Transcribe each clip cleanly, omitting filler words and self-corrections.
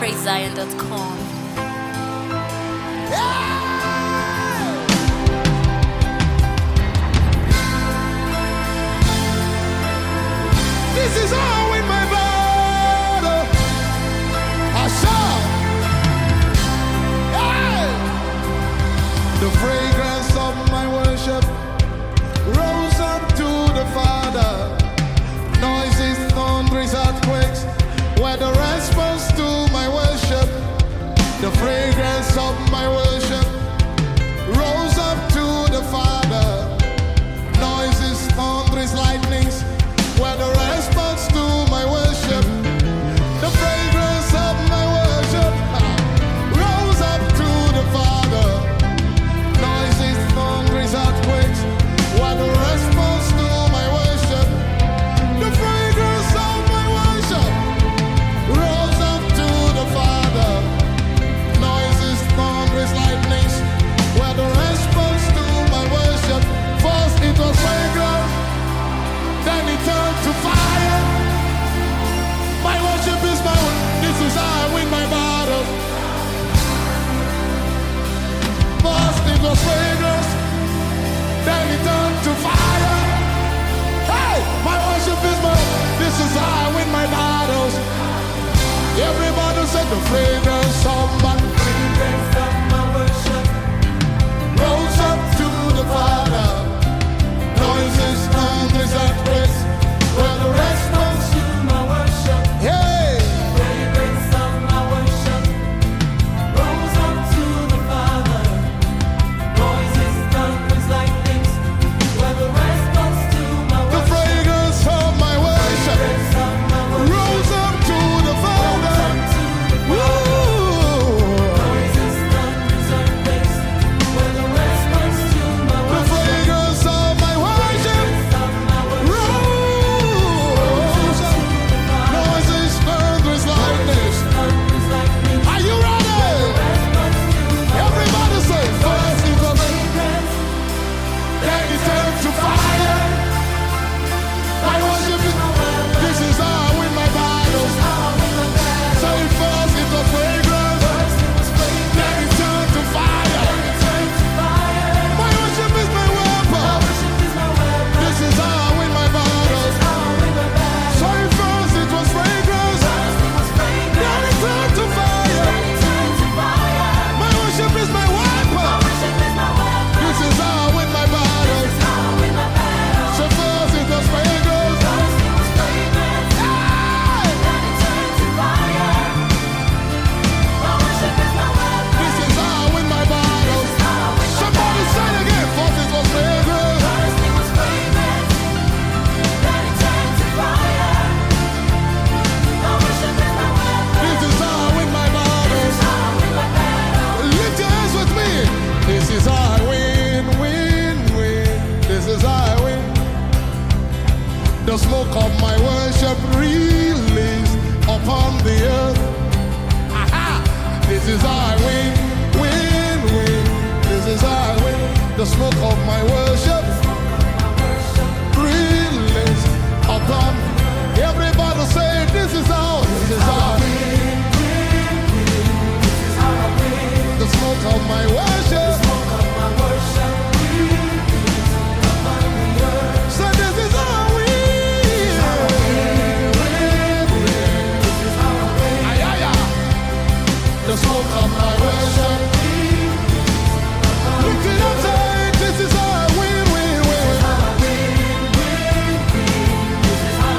PraiseZion.com. This is all in my battle. I shout. Hey! The fragrance of my worship rose up to the Father. Noises, thunderings, earthquakes were the response to my worship. The fragrance of my worship rose up to the Father. Noises, thunderings, lightnings were the response to my worship. The fragrance of my worship rose up to the Father. Noises, thunderings, earthquakes were the response to my worship. The fragrance of my worship rose up to the Father. Noises, thunderings, lightnings were the response to my worship. First it was fragrance, then it turned to fire. My worship is my this is how I win my battle. First it was fragrance, then it turned to fire. Hey, my worship is my this is how I win my battles. Everybody said the fragrance of my worship rose up to the Father. Noises, thunders, earthquakes were the response to my worship. Hey! Fragrance of my worship rose up to the Father. Noises, thunders, lightnings were the response to my worship. The fragrance of my worship rose up to the Father. Noises, thunders, earthquakes were the response to my worship. The fragrance of my worship rose up. Noises, thunders, lightnings. Are you ready? Everybody say, first it was fragrance, then it turned to fire. My worship is this is how I win my battles. Say first it was fragrance, then it turned to fire. My worship is my weapon. This is how I win my battles. Say first it was fragrance, then it turned to fire. My worship is my weapon. This is how I win my battles. So first it was fragrance. This is how I win my battles. Somebody say it again. First it was fragrance. This is how I win my battles. Lift your hands with me. This is how I win, win, win. This is how I win. The smoke of my worship released upon the earth. Aha! This is how I win, win, win. This is how I win. The smoke of my worship released upon. Everybody say this is how. This is how. The smoke of my worship. So this is how I win. Ay, ay, ay. The smoke of my worship. Lift it up, say this is how I win, win, win.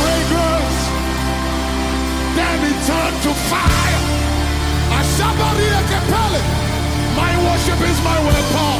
fragrance, then it turned to fire. My worship is my weapon.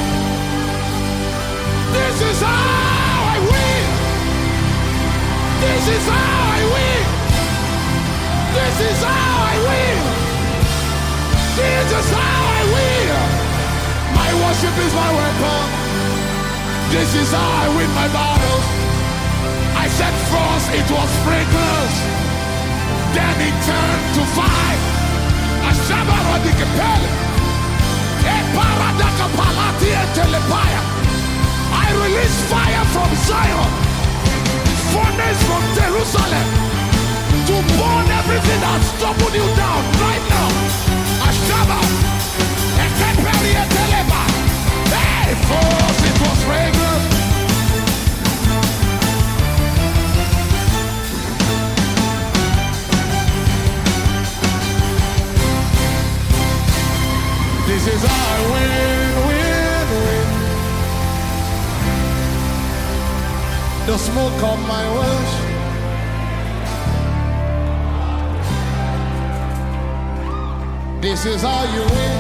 This is how I win. This is how I win. This is how I win. This is how I win. My worship is my weapon. This is how I win my battles. I said first it was fragrance, then it turned to fire. I release fire from Zion, furnace from Jerusalem, to burn everything that's troubled you down right now. Hey, first it was fragrance. This is how I win, win, win. The smoke of my worship. This is how you win.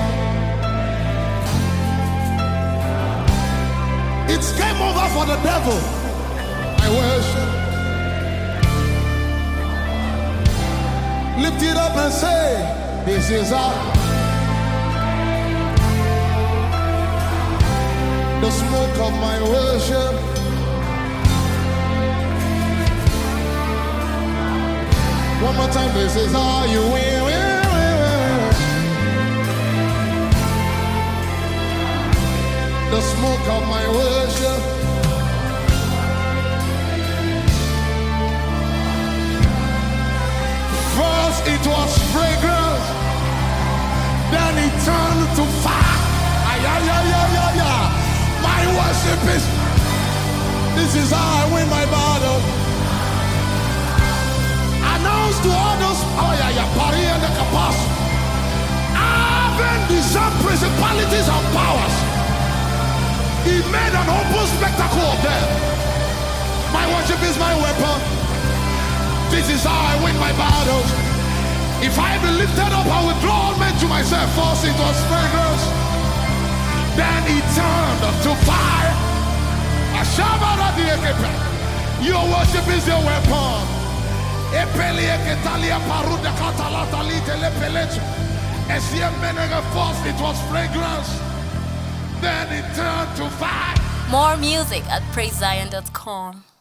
It's game over for the devil. I worship. Lift it up and say, this is how. The smoke of my worship. One more time, this is how you win, win, win, win. The smoke of my worship. First it was fragrance, then it turned to fire. My worship is, this is how I win my battle. Announce to all those, Paris and the Capas, having disarmed principalities and powers. He made an open spectacle of them. My worship is my weapon. This is how I win my battles. If I be lifted up, I will draw all men to myself. First it was fragrance, then he turned to fire. Your worship is your weapon. First it was fragrance, then it turned to fire. More music at PraiseZion.com.